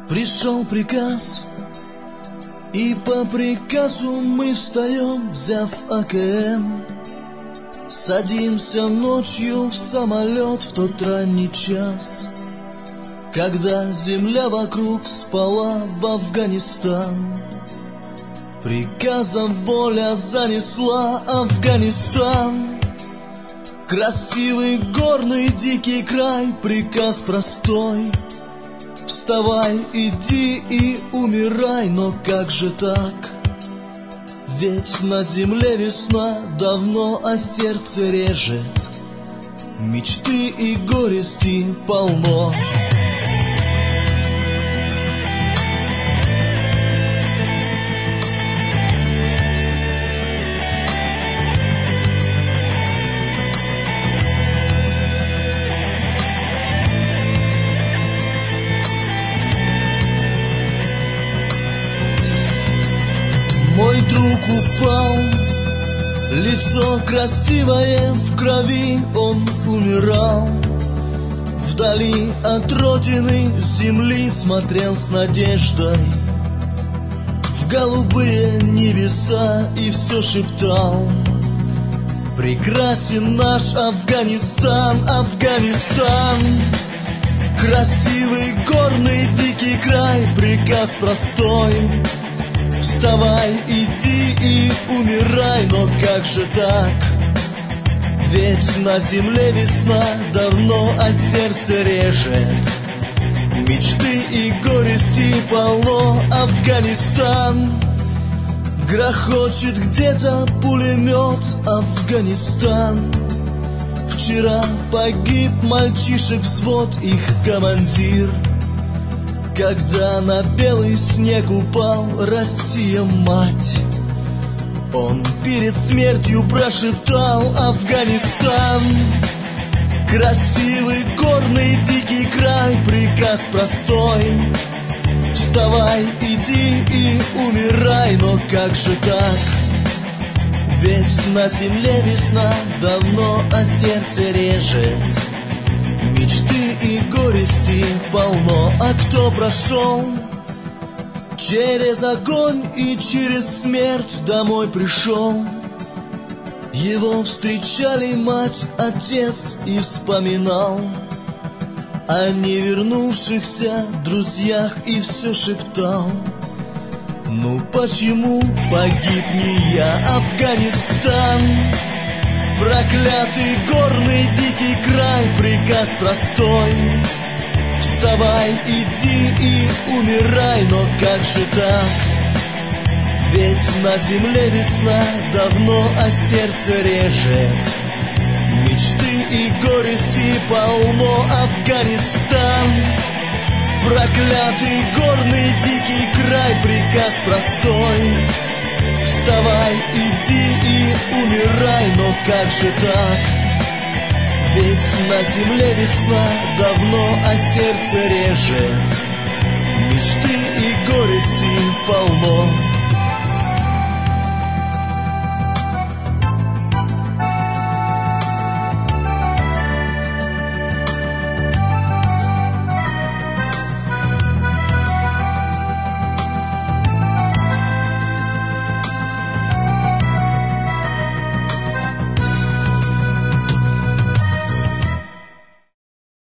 Пришел приказ, и по приказу мы встаем, взяв АКМ. Садимся ночью в самолет в тот ранний час, когда земля вокруг спала в Афганистан. Приказом воля занесла Афганистан. Красивый горный дикий край, приказ простой: вставай, иди и умирай. Но как же так? Ведь на земле весна давно, а сердце режет. Мечты и горести полно. Мой друг упал, лицо красивое в крови, он умирал. Вдали от родины земли смотрел с надеждой в голубые небеса и все шептал: прекрасен наш Афганистан, Афганистан. Красивый горный дикий край, приказ простой: вставай, иди и умирай. Но как же так? Ведь на земле весна давно, а сердце режет. Мечты и горести полно. Афганистан. Грохочет где-то пулемет. Афганистан. Вчера погиб мальчишек взвод, их командир, когда на белый снег упал Россия, мать. Он перед смертью прошептал: Афганистан. Красивый горный дикий край, приказ простой: вставай, иди и умирай. Но как же так? Ведь на земле весна давно, а сердце режет. Мечты и горести полно. А кто прошел через огонь и через смерть домой пришел? Его встречали мать, отец и вспоминал о невернувшихся друзьях и все шептал: ну почему погиб не я? Афганистан. Проклятый горный дикий край, приказ простой: вставай, иди и умирай. Но как же так? Ведь на земле весна давно, а сердце режет. Мечты и горести полно. Афганистан. Проклятый горный дикий край, приказ простой: вставай, иди и умирай. Но как же так? Ведь на земле весна давно, а сердце режет. Мечты и горести полно.